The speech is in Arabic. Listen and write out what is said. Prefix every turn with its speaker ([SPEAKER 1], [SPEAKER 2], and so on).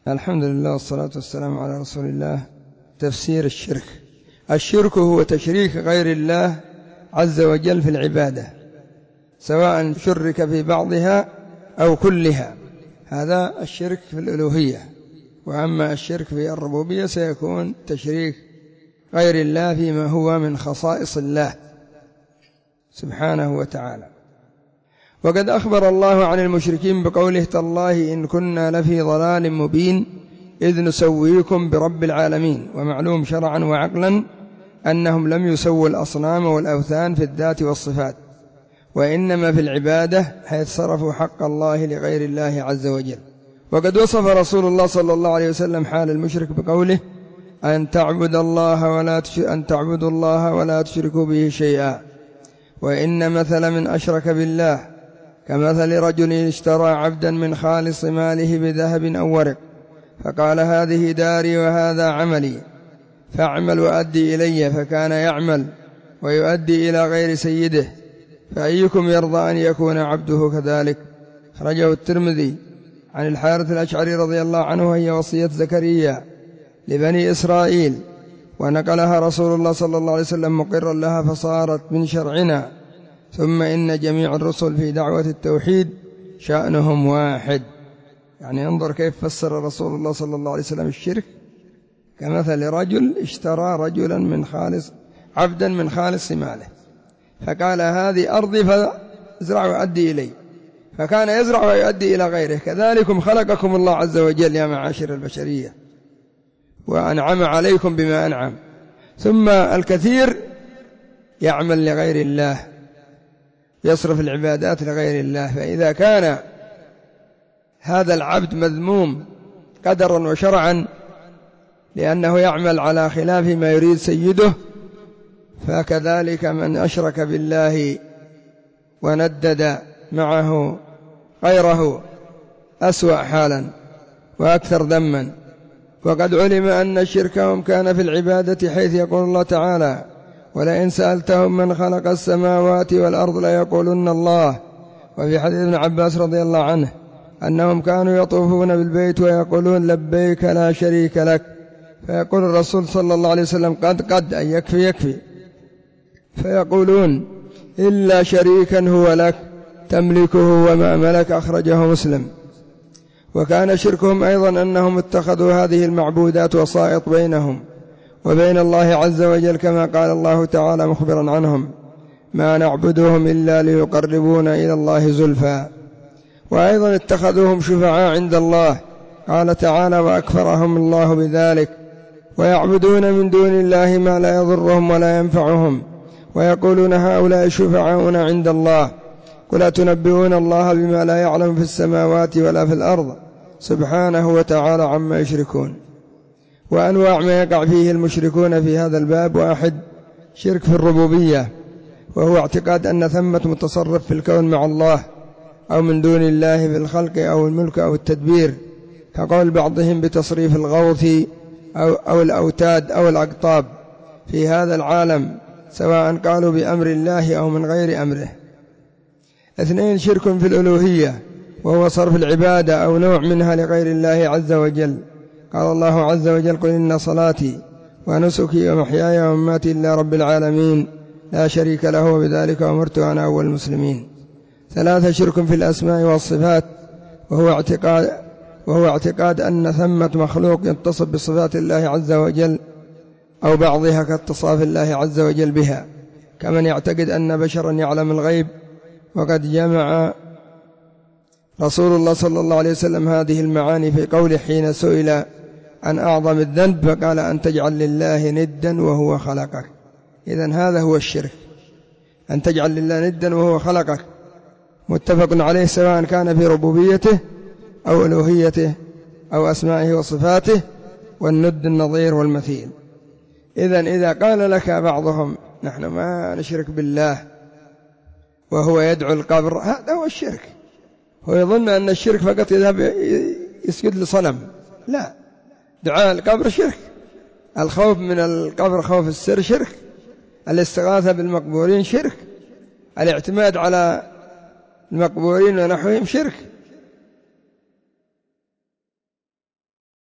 [SPEAKER 1] الحمد لله والصلاة والسلام على رسول الله. تفسير الشرك. الشرك هو تشريك غير الله عز وجل في العبادة، سواء شرك في بعضها أو كلها، هذا الشرك في الألوهية. وأما الشرك في الربوبية سيكون تشريك غير الله فيما هو من خصائص الله سبحانه وتعالى. وقد أخبر الله عن المشركين بقوله: تالله إن كنا لفي ضلال مبين إذ نسويكم برب العالمين. ومعلوم شرعا وعقلا أنهم لم يسووا الأصنام والأوثان في الذات والصفات، وإنما في العبادة، حيث صرفوا حق الله لغير الله عز وجل. وقد وصف رسول الله صلى الله عليه وسلم حال المشرك بقوله: أن تعبدوا الله ولا تشركوا به شيئا، وإن مثل من أشرك بالله كمثل رجل اشترى عبدا من خالص ماله بذهب أو ورق، فقال: هذه داري وهذا عملي، فاعمل وأدي إلي، فكان يعمل ويؤدي إلى غير سيده، فأيكم يرضى أن يكون عبده كذلك؟ أخرجه الترمذي عن الحارث الأشعري رضي الله عنه، وهي وصية زكريا لبني إسرائيل، ونقلها رسول الله صلى الله عليه وسلم مقرا لها، فصارت من شرعنا. ثم إن جميع الرسل في دعوة التوحيد شأنهم واحد. يعني انظر كيف فسر رسول الله صلى الله عليه وسلم الشرك: كمثل رجل اشترى عبدا من خالص ماله، فقال: هذه أرضي فازرع وأدي إلي، فكان يزرع ويؤدي إلى غيره. كذلكم خلقكم الله عز وجل يا معاشر البشرية، وأنعم عليكم بما أنعم. ثم الكثير يعمل لغير الله، يصرف العبادات لغير الله. فإذا كان هذا العبد مذموم قدرا وشرعا لأنه يعمل على خلاف ما يريد سيده، فكذلك من أشرك بالله وندد معه غيره أسوأ حالا وأكثر ذما. وقد علم أن شركهم كان في العبادة، حيث يقول الله تعالى: ولئن سألتهم من خلق السماوات والأرض ليقولن الله. وفي حديث ابن عباس رضي الله عنه أنهم كانوا يطوفون بالبيت ويقولون: لبيك لا شريك لك، فيقول الرسول صلى الله عليه وسلم: قد أي يكفي، فيقولون: إلا شريكا هو لك تملكه وما ملك. أخرجه مسلم. وكان شركهم أيضا أنهم اتخذوا هذه المعبودات وسائط بينهم وبين الله عز وجل، كما قال الله تعالى مخبرا عنهم: ما نعبدهم إلا ليقربونا إلى الله زلفى. وأيضا اتخذوهم شفعاء عند الله، قال تعالى: وأكفرهم الله بذلك، ويعبدون من دون الله ما لا يضرهم ولا ينفعهم، ويقولون: هؤلاء شفعاؤنا عند الله. قل أتنبئون الله بما لا يعلم في السماوات ولا في الأرض سبحانه وتعالى عما يشركون. وأنواع ما يقع فيه المشركون في هذا الباب: واحد، شرك في الربوبية، وهو اعتقاد أن ثمة متصرف في الكون مع الله أو من دون الله في الخلق أو الملك أو التدبير، كقول بعضهم بتصريف الغوث أو الأوتاد أو الأقطاب في هذا العالم، سواء قالوا بأمر الله أو من غير أمره. اثنين، شرك في الألوهية، وهو صرف العبادة أو نوع منها لغير الله عز وجل. قال الله عز وجل: قل إن صلاتي ونسكي ومحياي ومماتي لله رب العالمين لا شريك له وبذلك أمرت وأنا أول المسلمين. ثلاثة، شرك في الأسماء والصفات، وهو اعتقاد أن ثمة مخلوق يتصف بصفات الله عز وجل أو بعضها كاتصاف الله عز وجل بها، كمن يعتقد أن بشرا يعلم الغيب. وقد جمع رسول الله صلى الله عليه وسلم هذه المعاني في قوله حين سئل عن أعظم الذنب، فقال: أن تجعل لله ندا وهو خلقك. إذن هذا هو الشرك، أن تجعل لله ندا وهو خلقك، متفق عليه، سواء كان في ربوبيته أو ألوهيته أو أسمائه وصفاته، والند النظير والمثيل. إذن إذا قال لك بعضهم: نحن ما نشرك بالله، وهو يدعو القبر، هذا هو الشرك. هو يظن أن الشرك فقط يذهب يسجد لصنم. لا، دعاء القبر شرك، الخوف من القبر خوف السر شرك، الاستغاثة بالمقبورين شرك، الاعتماد على المقبورين ونحوهم شرك.